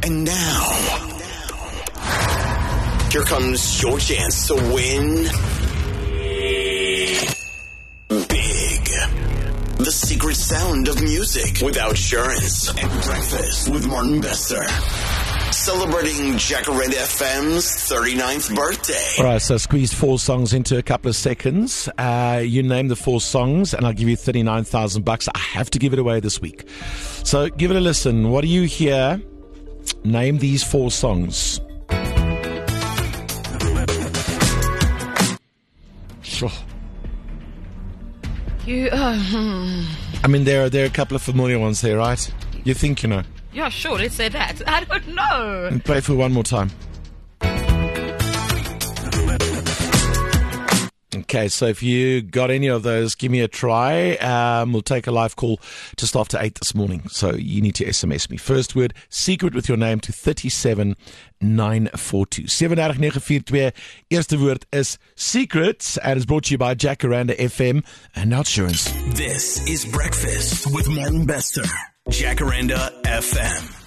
And now, here comes your chance to win big. The secret sound of music with Outsurance and Breakfast with Martin Bester. Celebrating Jacaranda FM's 39th birthday. All right, so squeezed 4 songs into a couple of seconds. You name the 4 songs, and I'll give you $39,000. I have to give it away this week. So give it a listen. What do you hear? Name these 4 songs. Sure. I mean, there are a couple of familiar ones there, right? You think you know. Yeah, sure, let's say that. I don't know. And play for one more time. Okay, so if you got any of those, give me a try. We'll take a live call just after 8 this morning. So you need to SMS me. First word, secret with your name to 37942. 78942. Eerste woord is secret and is brought to you by Jacaranda FM and Outsurance. This is Breakfast with Martin Bester. Jacaranda FM.